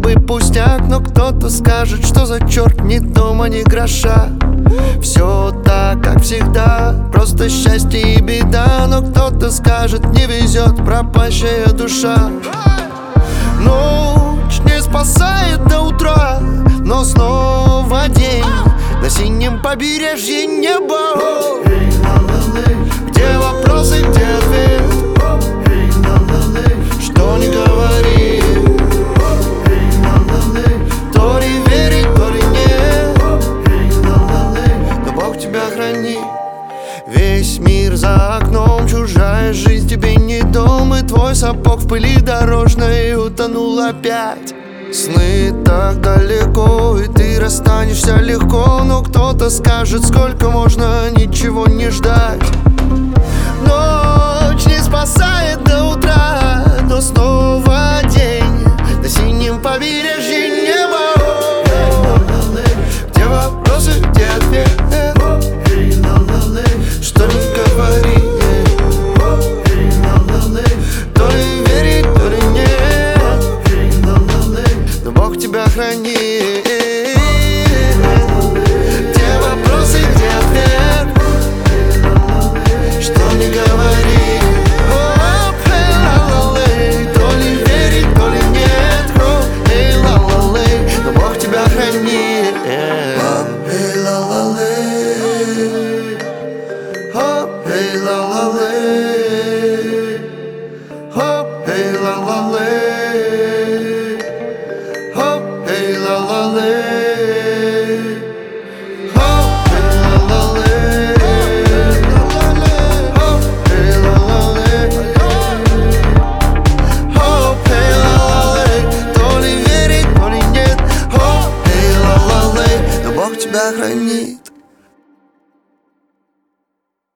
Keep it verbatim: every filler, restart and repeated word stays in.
бы пустяк, но кто-то скажет, что за черт, ни дома, ни гроша. Все так, как всегда, просто счастье и беда. Но кто-то скажет, не везет, пропащая душа. Ночь не спасает до утра, но снова день на синем побережье неба. Где вопросы, где ответ? Что не говори, то ли верить, то ли нет. Но Бог тебя храни. Весь мир за окном, чужая жизнь тебе не дом. И твой сапог в пыли дорожной утонул опять. Сны так далеко, и ты расстанешься легко. Но кто-то скажет, сколько можно ничего не ждать. Ночь не спасает до утра, но снова день на синем побережье неба. Где вопросы, где ответ? Что не говори, то ли верить, то ли нет. Но Бог тебя хранит. Где вопросы, где ответ? Что не говори, то ли верить, то ли нет. Но Бог тебя хранит. Эй, ла-ла-лей, хоп, эй, ла-ла-лей, хоп, эй, ла-ла-лей, хоп, эй, ла-ла-лей, хоп, эй, ла-ла-лей, хоп, эй, ла-ла-лей, хоп, эй, ла-ла-лей. То ли верить, то ли нет. Хоп, эй, ла-ла-лей. Но Бог тебя хранит.